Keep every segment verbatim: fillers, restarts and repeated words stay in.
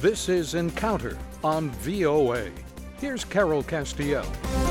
This is Encounter on V O A. Here's Carol Castiel.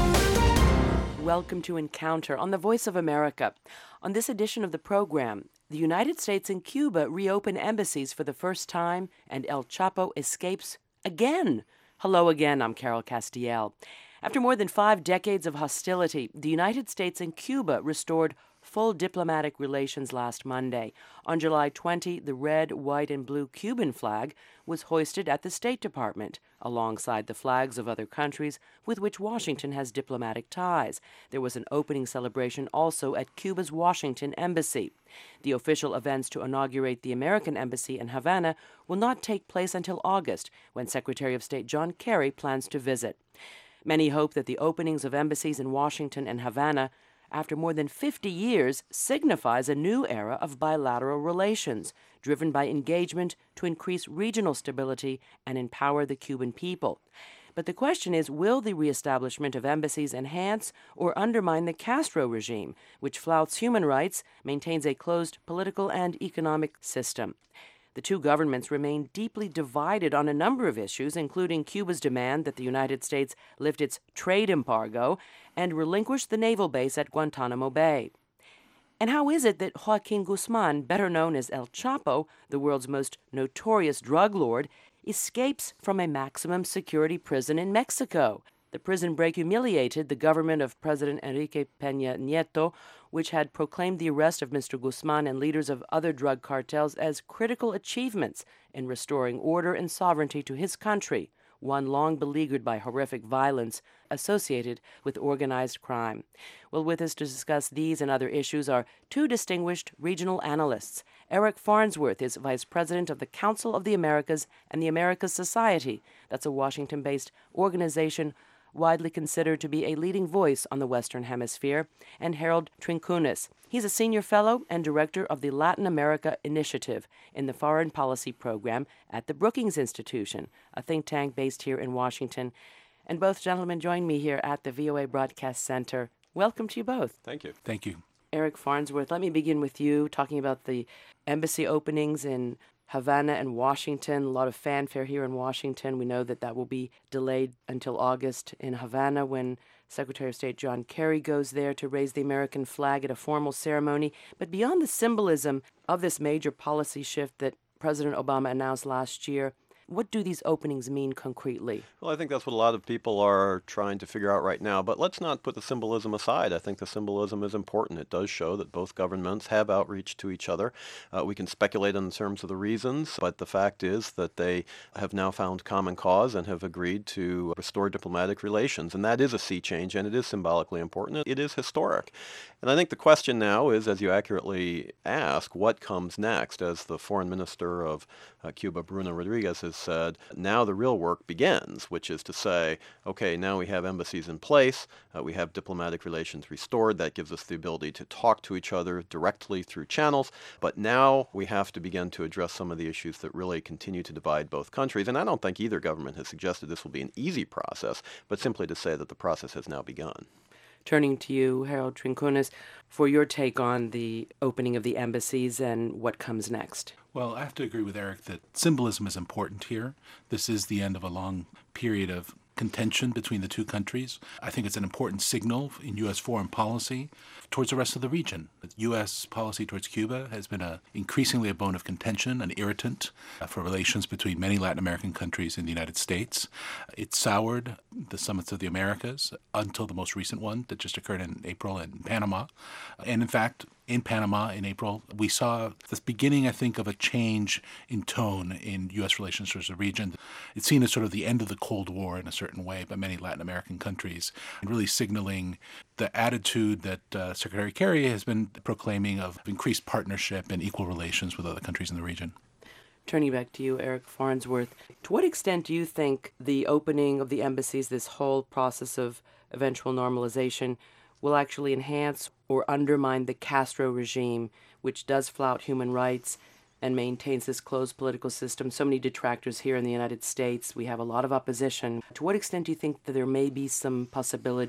Welcome to Encounter on the Voice of America. On this edition of the program, the United States and Cuba reopen embassies for the first time, and El Chapo escapes again. Hello again, I'm Carol Castiel. After more than five decades of hostility, the United States and Cuba restored full diplomatic relations last Monday. On July twentieth, the red, white, and blue Cuban flag was hoisted at the State Department, alongside the flags of other countries with which Washington has diplomatic ties. There was an opening celebration also at Cuba's Washington Embassy. The official events to inaugurate the American Embassy in Havana will not take place until August, when Secretary of State John Kerry plans to visit. Many hope that the openings of embassies in Washington and Havana after more than fifty years signifies a new era of bilateral relations, driven by engagement to increase regional stability and empower the Cuban people. But the question is, will the reestablishment of embassies enhance or undermine the Castro regime, which flouts human rights, maintains a closed political and economic system? The two governments remain deeply divided on a number of issues, including Cuba's demand that the United States lift its trade embargo and relinquish the naval base at Guantanamo Bay. And how is it that Joaquin Guzman, better known as El Chapo, the world's most notorious drug lord, escapes from a maximum security prison in Mexico? The prison break humiliated the government of President Enrique Peña Nieto, which had proclaimed the arrest of Mister Guzman and leaders of other drug cartels as critical achievements in restoring order and sovereignty to his country, one long beleaguered by horrific violence associated with organized crime. Well, with us to discuss these and other issues are two distinguished regional analysts. Eric Farnsworth is Vice President of the Council of the Americas and the Americas Society. That's a Washington-based organization widely considered to be a leading voice on the Western Hemisphere, and Harold Trincunes. He's a senior fellow and director of the Latin America Initiative in the Foreign Policy Program at the Brookings Institution, a think tank based here in Washington. And both gentlemen join me here at the V O A Broadcast Center. Welcome to you both. Thank you. Thank you. Eric Farnsworth, let me begin with you, talking about the embassy openings in Havana and Washington. A lot of fanfare here in Washington. We know that that will be delayed until August in Havana, when Secretary of State John Kerry goes there to raise the American flag at a formal ceremony. But beyond the symbolism of this major policy shift that President Obama announced last year, what do these openings mean concretely? Well, I think that's what a lot of people are trying to figure out right now. But let's not put the symbolism aside. I think the symbolism is important. It does show that both governments have outreach to each other. Uh, we can speculate in terms of the reasons, but the fact is that they have now found common cause and have agreed to restore diplomatic relations. And that is a sea change, and it is symbolically important. It is historic. And I think the question now is, as you accurately ask, what comes next? As the foreign minister of uh, Cuba, Bruno Rodriguez, has said, now the real work begins, which is to say, okay, now we have embassies in place, uh, we have diplomatic relations restored. That gives us the ability to talk to each other directly through channels. But now we have to begin to address some of the issues that really continue to divide both countries. And I don't think either government has suggested this will be an easy process, but simply to say that the process has now begun. Turning to you, Harold Trincunes, for your take on the opening of the embassies and what comes next. Well, I have to agree with Eric that symbolism is important here. This is the end of a long period of contention between the two countries. I think it's an important signal in U S foreign policy towards the rest of the region. U S policy towards Cuba has been a, increasingly a bone of contention, an irritant uh, for relations between many Latin American countries and the United States. It soured the summits of the Americas until the most recent one that just occurred in April in Panama. And in fact, in Panama in April, we saw the beginning, I think, of a change in tone in U S relations towards the region. It's seen as sort of the end of the Cold War in a certain way by many Latin American countries, and really signaling the attitude that uh, Secretary Kerry has been proclaiming of increased partnership and equal relations with other countries in the region. Turning back to you, Eric Farnsworth, to what extent do you think the opening of the embassies, this whole process of eventual normalization, will actually enhance or undermine the Castro regime, which does flout human rights and maintains this closed political system? So many detractors here in the United States. We have a lot of opposition. To what extent do you think that there may be some possibility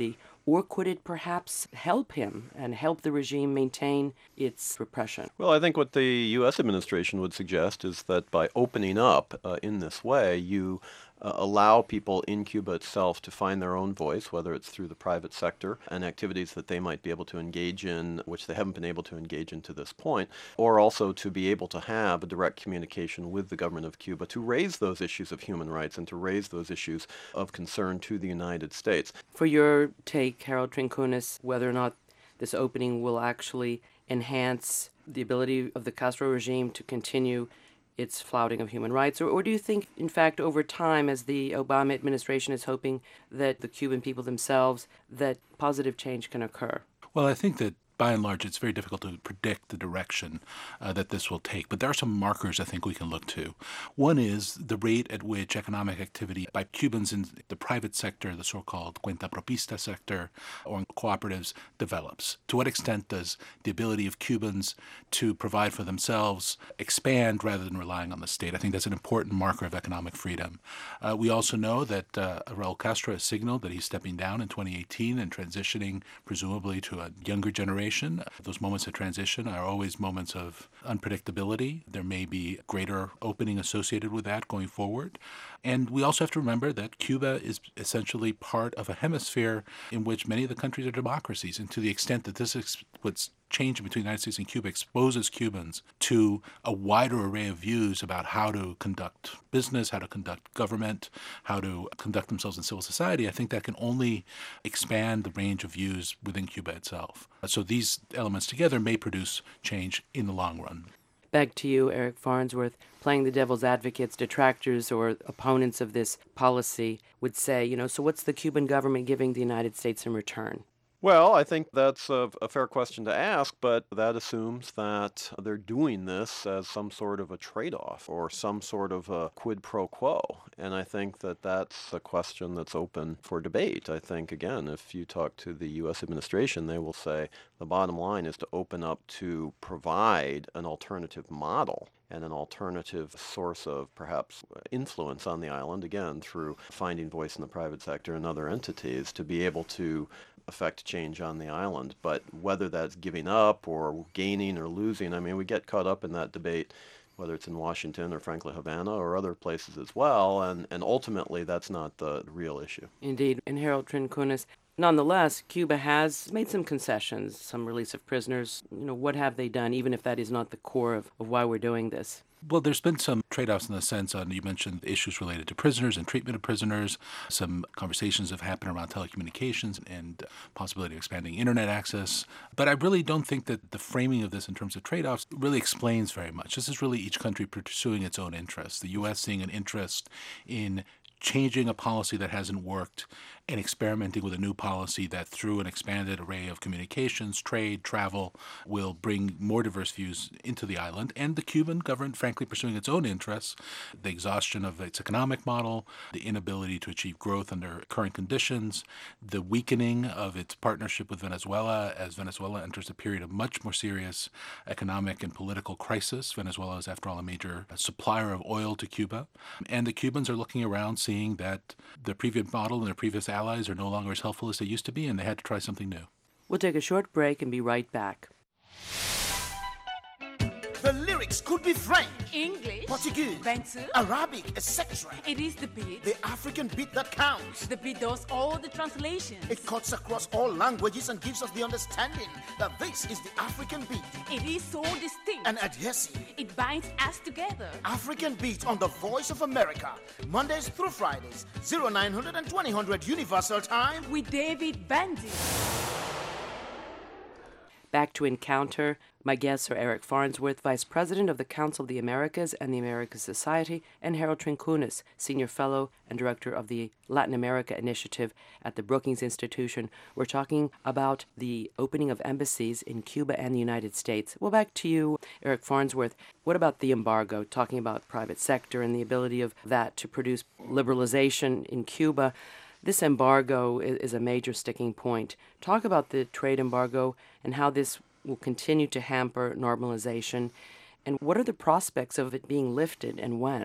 or could it perhaps help him and help the regime maintain its repression? Well, I think what the U S administration would suggest is that by opening up uh, in this way, you uh, allow people in Cuba itself to find their own voice, whether it's through the private sector and activities that they might be able to engage in, which they haven't been able to engage in to this point, or also to be able to have a direct communication with the government of Cuba to raise those issues of human rights and to raise those issues of concern to the United States. For your take, Harold Trincunes, whether or not this opening will actually enhance the ability of the Castro regime to continue its flouting of human rights? Or, or do you think, in fact, over time, as the Obama administration is hoping that the Cuban people themselves, that positive change can occur? Well, I think that by and large, it's very difficult to predict the direction uh, that this will take. But there are some markers I think we can look to. One is the rate at which economic activity by Cubans in the private sector, the so-called cuenta propista sector, or in cooperatives, develops. To what extent does the ability of Cubans to provide for themselves expand rather than relying on the state? I think that's an important marker of economic freedom. Uh, we also know that uh, Raul Castro has signaled that he's stepping down in twenty eighteen and transitioning presumably to a younger generation. Those moments of transition are always moments of unpredictability. There may be greater opening associated with that going forward. And we also have to remember that Cuba is essentially part of a hemisphere in which many of the countries are democracies. And to the extent that this is what's changing between the United States and Cuba exposes Cubans to a wider array of views about how to conduct business, how to conduct government, how to conduct themselves in civil society, I think that can only expand the range of views within Cuba itself. So these elements together may produce change in the long run. Back to you, Eric Farnsworth. Playing the devil's advocates, detractors or opponents of this policy would say, you know, so what's the Cuban government giving the United States in return? Well, I think that's a, a fair question to ask, but that assumes that they're doing this as some sort of a trade-off or some sort of a quid pro quo. And I think that that's a question that's open for debate. I think, again, if you talk to the U S administration, they will say the bottom line is to open up to provide an alternative model and an alternative source of perhaps influence on the island, again, through finding voice in the private sector and other entities to be able to affect change on the island. But whether that's giving up or gaining or losing, I mean, we get caught up in that debate, whether it's in Washington or frankly Havana or other places as well, and, and ultimately that's not the real issue. Indeed. And Harold Trincunes, nonetheless, Cuba has made some concessions, some release of prisoners. You know, what have they done, even if that is not the core of, of why we're doing this? Well, there's been some trade-offs in the sense, uh, you mentioned issues related to prisoners and treatment of prisoners. Some conversations have happened around telecommunications and possibility of expanding internet access. But I really don't think that the framing of this in terms of trade-offs really explains very much. This is really each country pursuing its own interests. The U S seeing an interest in changing a policy that hasn't worked and experimenting with a new policy that through an expanded array of communications, trade, travel, will bring more diverse views into the island. And the Cuban government, frankly, pursuing its own interests, the exhaustion of its economic model, the inability to achieve growth under current conditions, the weakening of its partnership with Venezuela as Venezuela enters a period of much more serious economic and political crisis. Venezuela is, after all, a major supplier of oil to Cuba. And the Cubans are looking around, seeing that the previous model and their previous allies are no longer as helpful as they used to be, and they had to try something new. We'll take a short break and be right back. The lyrics could be French, English, Portuguese, Bantu, Arabic, et cetera. It is the beat. The African beat that counts. The beat does all the translations. It cuts across all languages and gives us the understanding that this is the African beat. It is so distinct and adhesive. It binds us together. African beat on the Voice of America, Mondays through Fridays, oh nine hundred and twenty hundred Universal Time with David Bandy. Back to Encounter. My guests are Eric Farnsworth, Vice President of the Council of the Americas and the Americas Society, and Harold Trincunes, Senior Fellow and Director of the Latin America Initiative at the Brookings Institution. We're talking about the opening of embassies in Cuba and the United States. Well, back to you, Eric Farnsworth. What about the embargo, talking about private sector and the ability of that to produce liberalization in Cuba? This embargo is a major sticking point. Talk about the trade embargo and how this will continue to hamper normalization, and what are the prospects of it being lifted and when?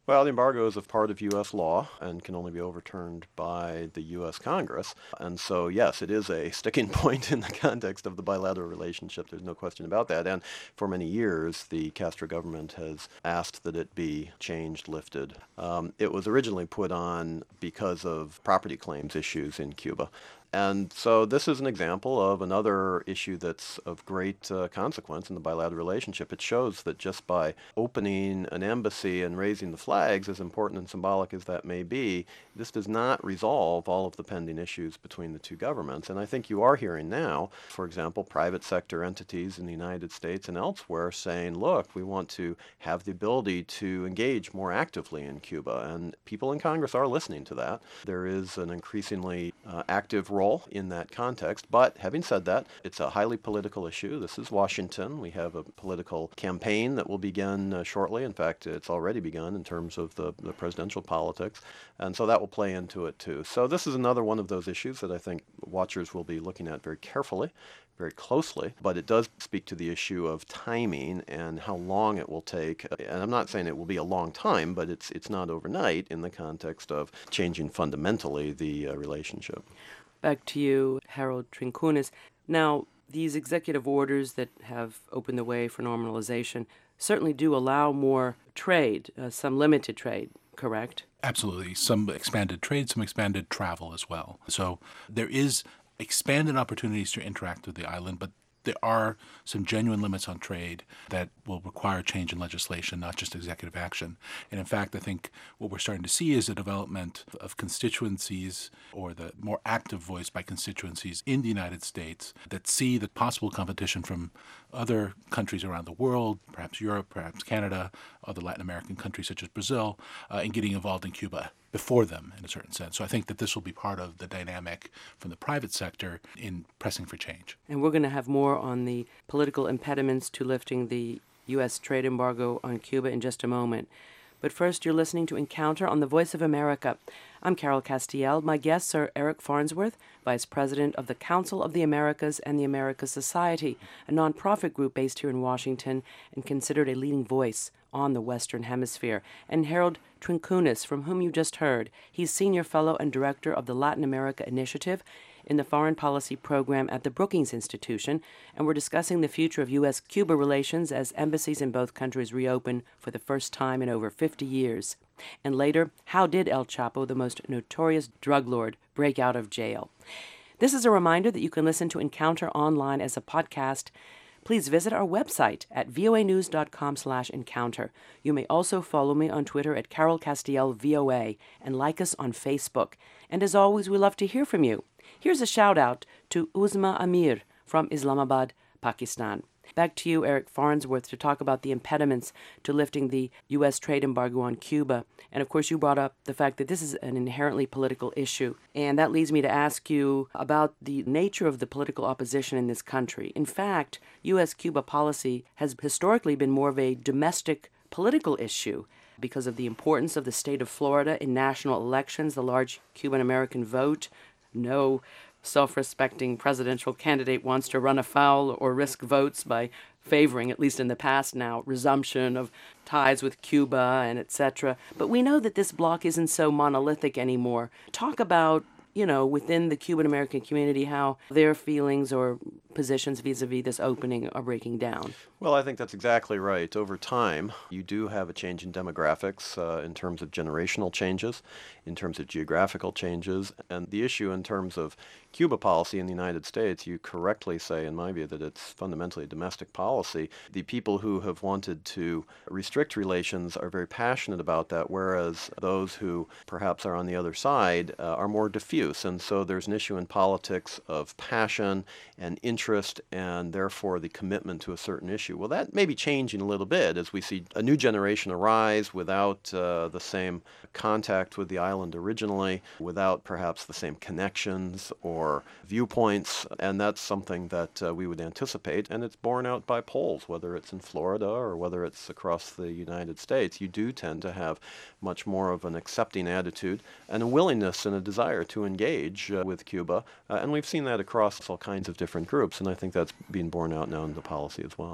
Well, the embargo is a part of U S law and can only be overturned by the U S Congress. And so, yes, it is a sticking point in the context of the bilateral relationship. There's no question about that. And for many years, the Castro government has asked that it be changed, lifted. Um, it was originally put on because of property claims issues in Cuba. And so this is an example of another issue that's of great uh, consequence in the bilateral relationship. It shows that just by opening an embassy and raising the flags, as important and symbolic as that may be, this does not resolve all of the pending issues between the two governments. And I think you are hearing now, for example, private sector entities in the United States and elsewhere saying, look, we want to have the ability to engage more actively in Cuba. And people in Congress are listening to that. There is an increasingly uh, active role in that context. But having said that, it's a highly political issue. This is Washington. We have a political campaign that will begin uh, shortly. In fact, it's already begun in terms of the, the presidential politics. And so that will play into it too. So this is another one of those issues that I think watchers will be looking at very carefully, very closely, but it does speak to the issue of timing and how long it will take. And I'm not saying it will be a long time, but it's it's not overnight in the context of changing fundamentally the uh, relationship. Back to you, Harold Trincunes. Now, these executive orders that have opened the way for normalization certainly do allow more trade, uh, some limited trade, correct? Absolutely. Some expanded trade, some expanded travel as well. So there is expanded opportunities to interact with the island, but there are some genuine limits on trade that will require change in legislation, not just executive action. And in fact, I think what we're starting to see is a development of constituencies, or the more active voice by constituencies in the United States, that see the possible competition from other countries around the world, perhaps Europe, perhaps Canada, other Latin American countries such as Brazil, uh, in getting involved in Cuba before them in a certain sense. So I think that this will be part of the dynamic from the private sector in pressing for change. And we're going to have more on the political impediments to lifting the U S trade embargo on Cuba in just a moment. But first, you're listening to Encounter on the Voice of America. I'm Carol Castiel. My guests are Eric Farnsworth, Vice President of the Council of the Americas and the Americas Society, a nonprofit group based here in Washington and considered a leading voice on the Western Hemisphere, and Harold Trincunes, from whom you just heard. He's Senior Fellow and Director of the Latin America Initiative in the Foreign Policy Program at the Brookings Institution, and we're discussing the future of U S Cuba relations as embassies in both countries reopen for the first time in over fifty years. And later, how did El Chapo, the most notorious drug lord, break out of jail? This is a reminder that you can listen to Encounter online as a podcast. Please visit our website at voanews.com slash encounter. You may also follow me on Twitter at Carol Castiel V O A and like us on Facebook. And as always, we love to hear from you. Here's a shout out to Uzma Amir from Islamabad, Pakistan. Back to you, Eric Farnsworth, to talk about the impediments to lifting the U S trade embargo on Cuba. And of course, you brought up the fact that this is an inherently political issue. And that leads me to ask you about the nature of the political opposition in this country. In fact, U S Cuba policy has historically been more of a domestic political issue because of the importance of the state of Florida in national elections, the large Cuban-American vote. No self-respecting presidential candidate wants to run afoul or risk votes by favoring, at least in the past now, resumption of ties with Cuba and et cetera. But we know that this bloc isn't so monolithic anymore. Talk about, you know, within the Cuban-American community, how their feelings or positions vis-a-vis this opening are breaking down. Well, I think that's exactly right. Over time, you do have a change in demographics uh, in terms of generational changes, in terms of geographical changes, and the issue in terms of Cuba policy in the United States, you correctly say, in my view, that it's fundamentally a domestic policy. The people who have wanted to restrict relations are very passionate about that, whereas those who perhaps are on the other side uh, are more diffuse. And so there's an issue in politics of passion and interest, and therefore the commitment to a certain issue. Well, that may be changing a little bit as we see a new generation arise without uh, the same contact with the island originally, without perhaps the same connections or viewpoints, and that's something that uh, we would anticipate, and it's borne out by polls, whether it's in Florida or whether it's across the United States. You do tend to have much more of an accepting attitude and a willingness and a desire to engage uh, with Cuba, uh, and we've seen that across all kinds of different groups, and I think that's being borne out now in the policy as well.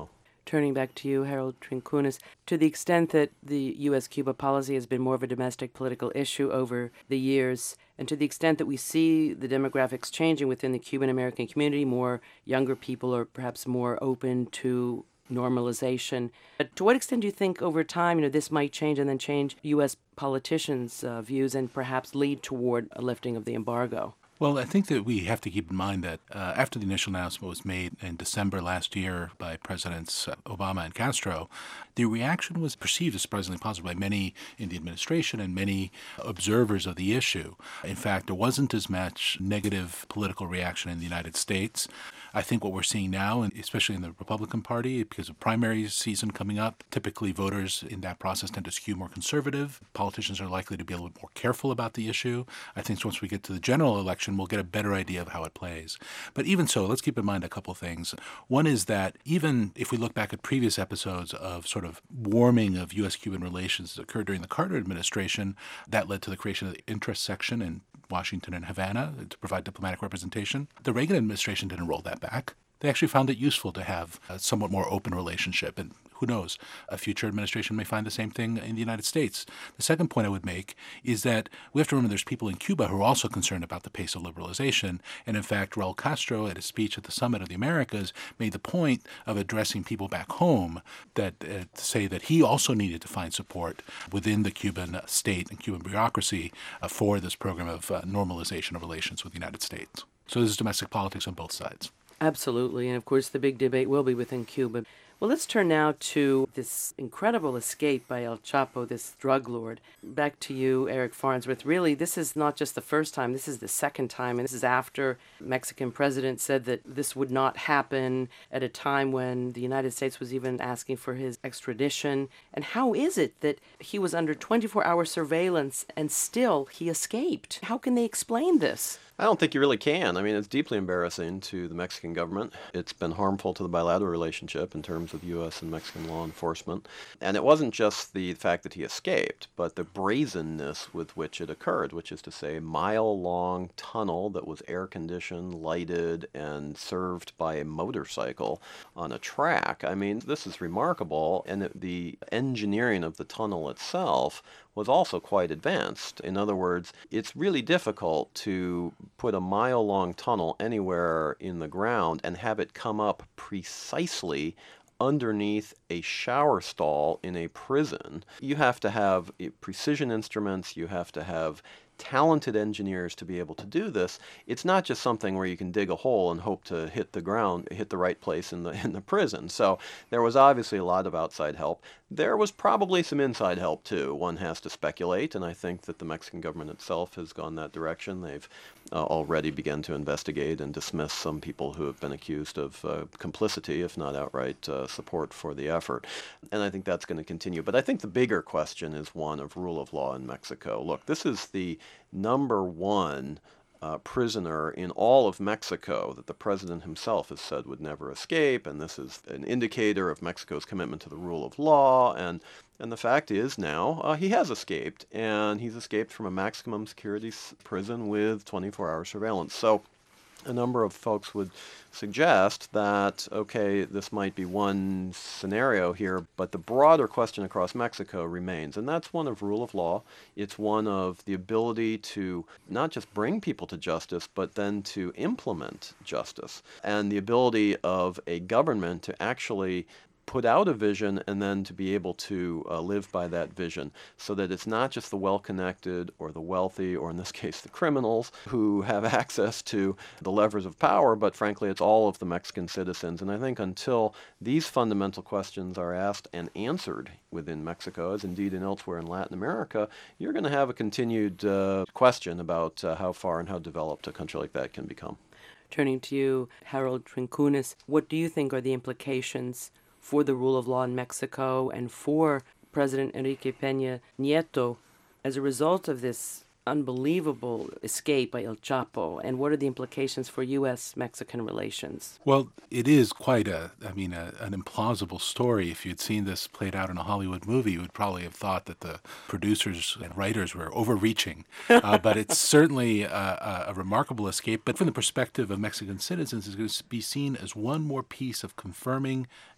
Turning back to you, Harold Trincunas, to the extent that the U S Cuba policy has been more of a domestic political issue over the years, and to the extent that we see the demographics changing within the Cuban American community, more younger people are perhaps more open to normalization. But to what extent do you think over time, you know, this might change and then change U S politicians' uh, views and perhaps lead toward a lifting of the embargo? Well, I think that we have to keep in mind that uh, after the initial announcement was made in December last year by Presidents uh, Obama and Castro, the reaction was perceived as surprisingly positive by many in the administration and many observers of the issue. In fact, there wasn't as much negative political reaction in the United States. I think what we're seeing now, and especially in the Republican Party, because of primary season coming up, typically voters in that process tend to skew more conservative. Politicians are likely to be a little bit more careful about the issue. I think once we get to the general election, we'll get a better idea of how it plays. But even so, let's keep in mind a couple things. One is that even if we look back at previous episodes of sort of warming of U S-Cuban relations that occurred during the Carter administration, that led to the creation of the interest section in Washington and Havana to provide diplomatic representation. The Reagan administration didn't roll that back. They actually found it useful to have a somewhat more open relationship. And who knows, a future administration may find the same thing in the United States. The second point I would make is that we have to remember there's people in Cuba who are also concerned about the pace of liberalization. And in fact, Raul Castro, at a speech at the Summit of the Americas, made the point of addressing people back home that uh, to say that he also needed to find support within the Cuban state and Cuban bureaucracy uh, for this program of uh, normalization of relations with the United States. So this is domestic politics on both sides. Absolutely. And of course, the big debate will be within Cuba. Well, let's turn now to this incredible escape by El Chapo, this drug lord. Back to you, Eric Farnsworth. Really, this is not just the first time. This is the second time. And this is after Mexican president said that this would not happen at a time when the United States was even asking for his extradition. And how is it that he was under twenty-four hour surveillance and still he escaped? How can they explain this? I don't think you really can. I mean, it's deeply embarrassing to the Mexican government. It's been harmful to the bilateral relationship in terms of U S and Mexican law enforcement. And it wasn't just the fact that he escaped, but the brazenness with which it occurred, which is to say, mile-long tunnel that was air-conditioned, lighted, and served by a motorcycle on a track. I mean, this is remarkable. And it, the engineering of the tunnel itself was also quite advanced. In other words, it's really difficult to put a mile-long tunnel anywhere in the ground and have it come up precisely underneath a shower stall in a prison. You have to have precision instruments, you have to have talented engineers to be able to do this. It's not just something where you can dig a hole and hope to hit the ground, hit the right place in the in the prison. So there was obviously a lot of outside help. There was probably some inside help too. One has to speculate, and I think that the Mexican government itself has gone that direction. They've uh, already begun to investigate and dismiss some people who have been accused of uh, complicity, if not outright uh, support for the effort. And I think that's going to continue. But I think the bigger question is one of rule of law in Mexico. Look, this is the number one uh, prisoner in all of Mexico that the president himself has said would never escape, and this is an indicator of Mexico's commitment to the rule of law. And and the fact is now uh, he has escaped, and he's escaped from a maximum security s- prison with twenty-four hour surveillance. So a number of folks would suggest that, okay, this might be one scenario here, but the broader question across Mexico remains, and that's one of rule of law. It's one of the ability to not just bring people to justice, but then to implement justice, and the ability of a government to actually put out a vision and then to be able to uh, live by that vision, so that it's not just the well-connected or the wealthy, or in this case the criminals, who have access to the levers of power, but frankly it's all of the Mexican citizens. And I think until these fundamental questions are asked and answered within Mexico, as indeed in elsewhere in Latin America, you're going to have a continued uh, question about uh, how far and how developed a country like that can become. Turning to you, Harold Trincunas, what do you think are the implications for the rule of law in Mexico and for President Enrique Peña Nieto as a result of this unbelievable escape by El Chapo, and what are the implications for U S Mexican relations? Well, it is quite a, I mean, a, an implausible story. If you'd seen this played out in a Hollywood movie, you would probably have thought that the producers and writers were overreaching. Uh, but it's certainly a, a, a remarkable escape. But from the perspective of Mexican citizens, it's going to be seen as one more piece of confirming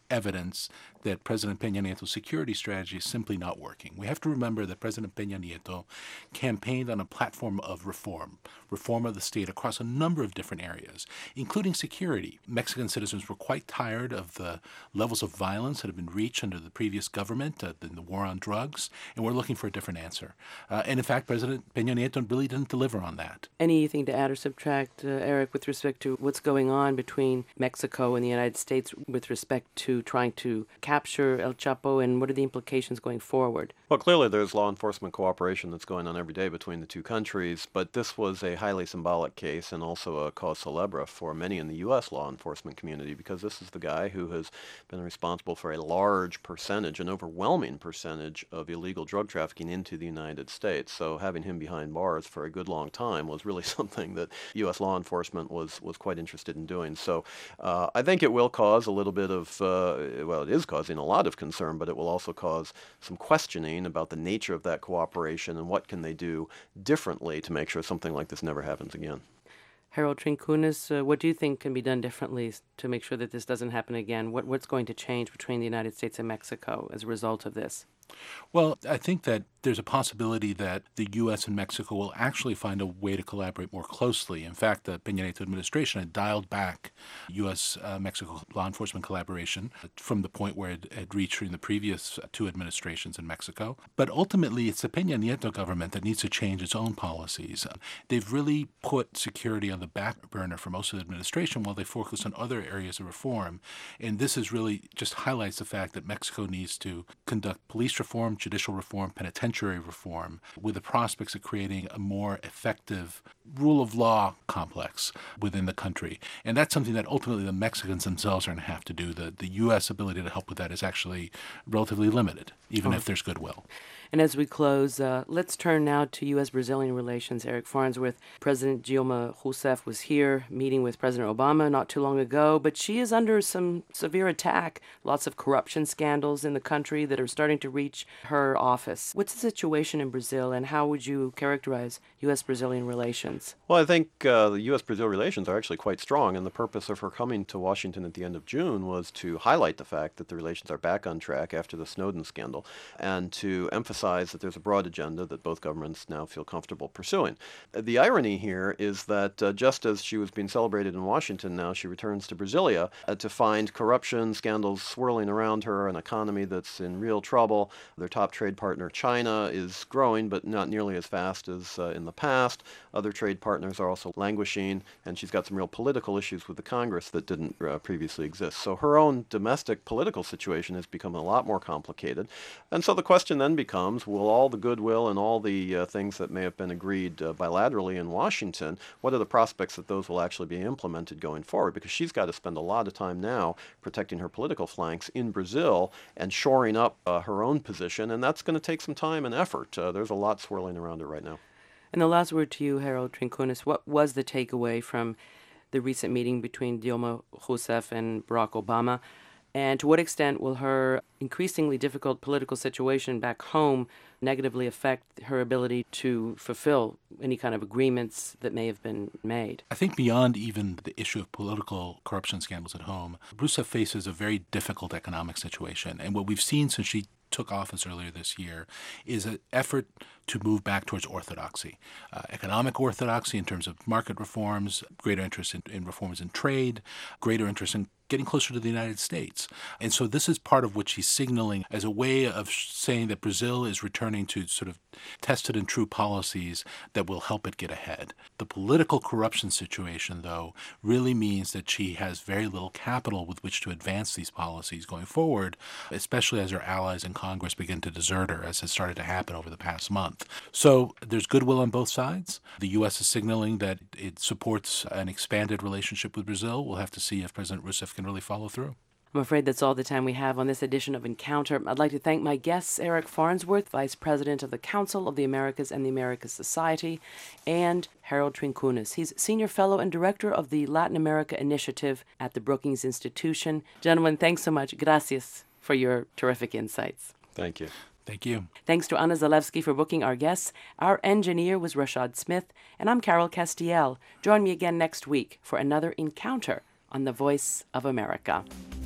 evidence that President Peña Nieto's security strategy is simply not working. We have to remember that President Peña Nieto campaigned on a platform of reform, reform of the state across a number of different areas, including security. Mexican citizens were quite tired of the levels of violence that had been reached under the previous government, uh, in the war on drugs, and we're looking for a different answer. Uh, and in fact, President Peña Nieto really didn't deliver on that. Anything to add or subtract, uh, Eric, with respect to what's going on between Mexico and the United States with respect to trying to capture El Chapo, and what are the implications going forward? Well, clearly there's law enforcement cooperation that's going on every day between the two countries, but this was a highly symbolic case and also a cause célèbre for many in the U S law enforcement community, because this is the guy who has been responsible for a large percentage, an overwhelming percentage of illegal drug trafficking into the United States. So having him behind bars for a good long time was really something that U S law enforcement was, was quite interested in doing. So uh, I think it will cause a little bit of, uh, well, it is causing a lot of concern, but it will also cause some questioning about the nature of that cooperation and what can they do differently to make sure something like this never happens again. Harold Trincunas, uh, what do you think can be done differently to make sure that this doesn't happen again? What, what's going to change between the United States and Mexico as a result of this? Well, I think that there's a possibility that the U S and Mexico will actually find a way to collaborate more closely. In fact, the Peña Nieto administration had dialed back U S-Mexico law enforcement collaboration from the point where it had reached during the previous two administrations in Mexico. But ultimately, it's the Peña Nieto government that needs to change its own policies. They've really put security on the back burner for most of the administration while they focus on other areas of reform. And this is really just highlights the fact that Mexico needs to conduct police reform, judicial reform, penitentiary reform, with the prospects of creating a more effective rule of law complex within the country. And that's something that ultimately the Mexicans themselves are going to have to do. The, the U S ability to help with that is actually relatively limited, even oh. if there's goodwill. And as we close, uh, let's turn now to U S-Brazilian relations. Eric Farnsworth, President Dilma Rousseff was here meeting with President Obama not too long ago, but she is under some severe attack. Lots of corruption scandals in the country that are starting to reach her office. What's the situation in Brazil, and how would you characterize U S-Brazilian relations? Well, I think uh, the U S-Brazil relations are actually quite strong, and the purpose of her coming to Washington at the end of June was to highlight the fact that the relations are back on track after the Snowden scandal, and to emphasize that there's a broad agenda that both governments now feel comfortable pursuing. The irony here is that uh, just as she was being celebrated in Washington, now she returns to Brasilia uh, to find corruption scandals swirling around her, an economy that's in real trouble. Their top trade partner, China, is growing, but not nearly as fast as uh, in the past. Other trade partners are also languishing, and she's got some real political issues with the Congress that didn't uh, previously exist. So her own domestic political situation has become a lot more complicated. And so the question then becomes, will all the goodwill and all the uh, things that may have been agreed uh, bilaterally in Washington, what are the prospects that those will actually be implemented going forward? Because she's got to spend a lot of time now protecting her political flanks in Brazil and shoring up uh, her own position, and that's going to take some time and effort. Uh, there's a lot swirling around her right now. And the last word to you, Harold Trincunas. What was the takeaway from the recent meeting between Dilma Rousseff and Barack Obama? And to what extent will her increasingly difficult political situation back home negatively affect her ability to fulfill any kind of agreements that may have been made? I think beyond even the issue of political corruption scandals at home, Rousseff faces a very difficult economic situation. And what we've seen since she took office earlier this year is an effort to move back towards orthodoxy, uh, economic orthodoxy in terms of market reforms, greater interest in, in reforms in trade, greater interest in getting closer to the United States. And so this is part of what she's signaling as a way of saying that Brazil is returning to sort of tested and true policies that will help it get ahead. The political corruption situation, though, really means that she has very little capital with which to advance these policies going forward, especially as her allies in Congress begin to desert her, as has started to happen over the past month. So there's goodwill on both sides. The U S is signaling that it supports an expanded relationship with Brazil. We'll have to see if President Rousseff can really follow through. I'm afraid that's all the time we have on this edition of Encounter. I'd like to thank my guests, Eric Farnsworth, Vice President of the Council of the Americas and the Americas Society, and Harold Trincunas. He's Senior Fellow and Director of the Latin America Initiative at the Brookings Institution. Gentlemen, thanks so much. Gracias for your terrific insights. Thank you. Thank you. Thanks to Anna Zalewski for booking our guests. Our engineer was Rashad Smith, and I'm Carol Castiel. Join me again next week for another Encounter on the Voice of America.